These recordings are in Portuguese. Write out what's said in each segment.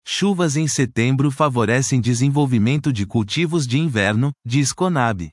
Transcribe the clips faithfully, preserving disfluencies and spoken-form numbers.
Chuvas em setembro favorecem desenvolvimento de cultivos de inverno, diz Conab.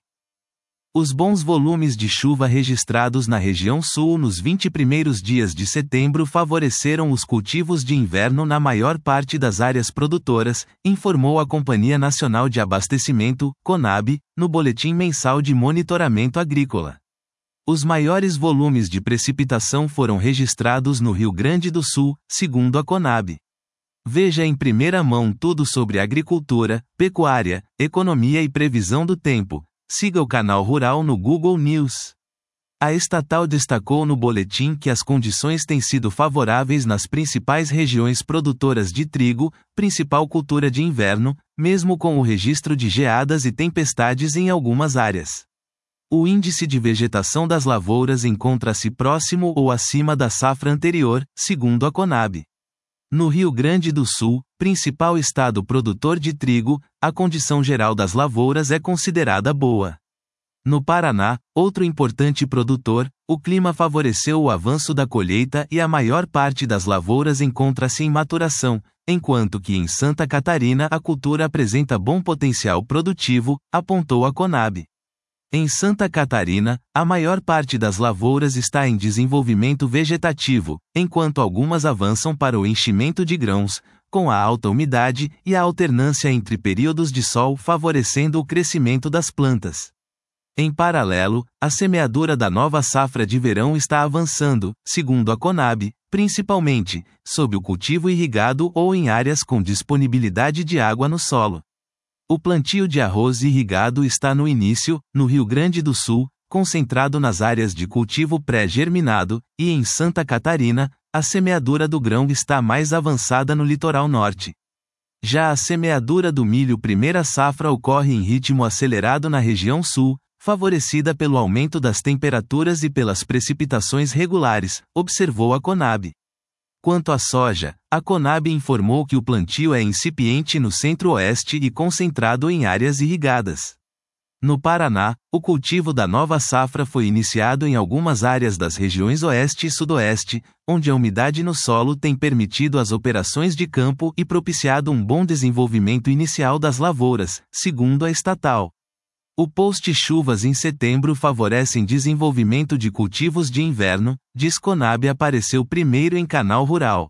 Os bons volumes de chuva registrados na região sul nos vinte primeiros dias de setembro favoreceram os cultivos de inverno na maior parte das áreas produtoras, informou a Companhia Nacional de Abastecimento, Conab, no Boletim Mensal de Monitoramento Agrícola. Os maiores volumes de precipitação foram registrados no Rio Grande do Sul, segundo a Conab. Veja em primeira mão tudo sobre agricultura, pecuária, economia e previsão do tempo. Siga o canal Rural no Google News. A estatal destacou no boletim que as condições têm sido favoráveis nas principais regiões produtoras de trigo, principal cultura de inverno, mesmo com o registro de geadas e tempestades em algumas áreas. O índice de vegetação das lavouras encontra-se próximo ou acima da safra anterior, segundo a Conab. No Rio Grande do Sul, principal estado produtor de trigo, a condição geral das lavouras é considerada boa. No Paraná, outro importante produtor, o clima favoreceu o avanço da colheita e a maior parte das lavouras encontra-se em maturação, enquanto que em Santa Catarina a cultura apresenta bom potencial produtivo, apontou a Conab. Em Santa Catarina, a maior parte das lavouras está em desenvolvimento vegetativo, enquanto algumas avançam para o enchimento de grãos, com a alta umidade e a alternância entre períodos de sol favorecendo o crescimento das plantas. Em paralelo, a semeadura da nova safra de verão está avançando, segundo a Conab, principalmente, sob o cultivo irrigado ou em áreas com disponibilidade de água no solo. O plantio de arroz irrigado está no início, no Rio Grande do Sul, concentrado nas áreas de cultivo pré-germinado, e em Santa Catarina, a semeadura do grão está mais avançada no litoral norte. Já a semeadura do milho primeira safra ocorre em ritmo acelerado na região sul, favorecida pelo aumento das temperaturas e pelas precipitações regulares, observou a Conab. Quanto à soja, a Conab informou que o plantio é incipiente no centro-oeste e concentrado em áreas irrigadas. No Paraná, o cultivo da nova safra foi iniciado em algumas áreas das regiões oeste e sudoeste, onde a umidade no solo tem permitido as operações de campo e propiciado um bom desenvolvimento inicial das lavouras, segundo a estatal. O post-chuvas em setembro favorecem desenvolvimento de cultivos de inverno, diz Conab apareceu primeiro em canal Rural.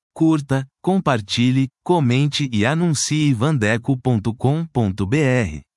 Curta, compartilhe, comente e anuncie vandeco ponto com ponto br.